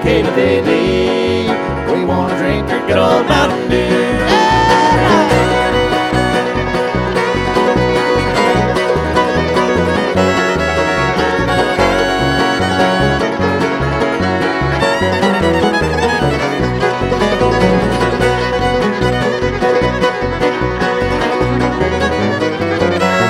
KBBB. We wanna drink a good old Mountain Dew.